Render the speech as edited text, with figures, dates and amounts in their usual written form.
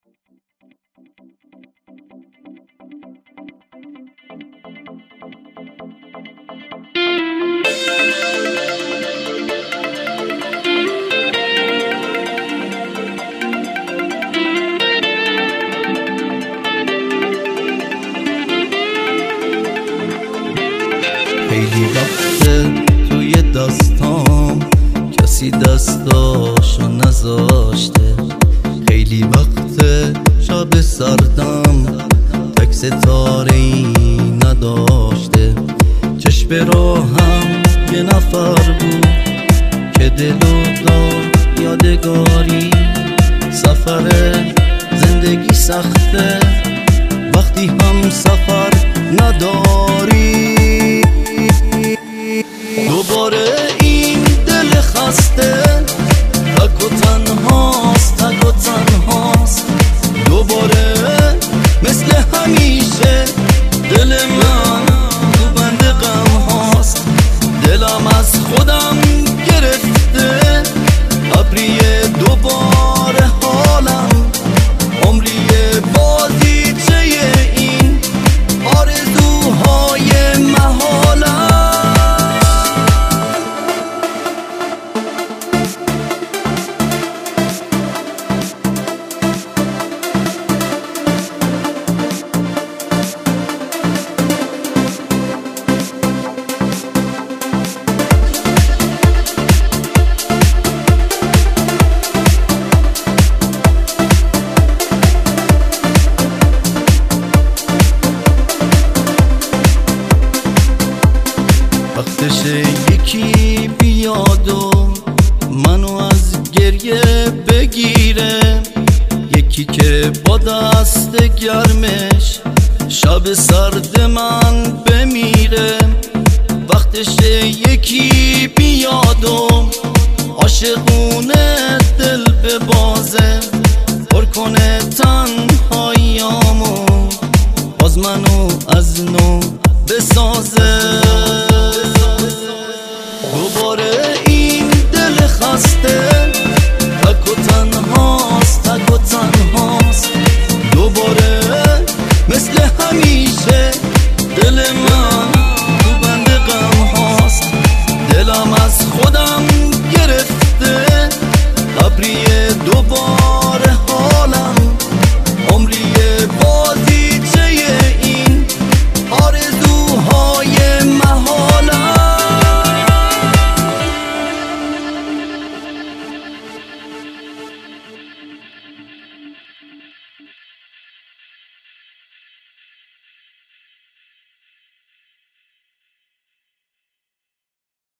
خیلی وقته توی دستام کسی دستاشو نذاشته، خیلی وقته شب سردم تک ستاره‌ای نداشته. چشم راهم یه نفر بود که دل و داد یادگاری. سفر زندگی سخته وقتی هم سفر نداری. دوباره این دل خسته تک و تنهاست، تک و تنهاست. دوباره مثل همیشه دل من تو بند غم هاست. دلم از خودم گرفته ابریه دوباره حالم. عمریه بازیچه این آرزوهای محالم. وقتشه یکی بیاد و منو از گریه بگیره، یکی که با دست گرمش شب سرد من بمیره. وقتشه یکی بیاد و عاشقونه دل ببازه، پر کنه تنهاییامو باز منو از نو بسازه. دوباره این دل خسته تک و تنها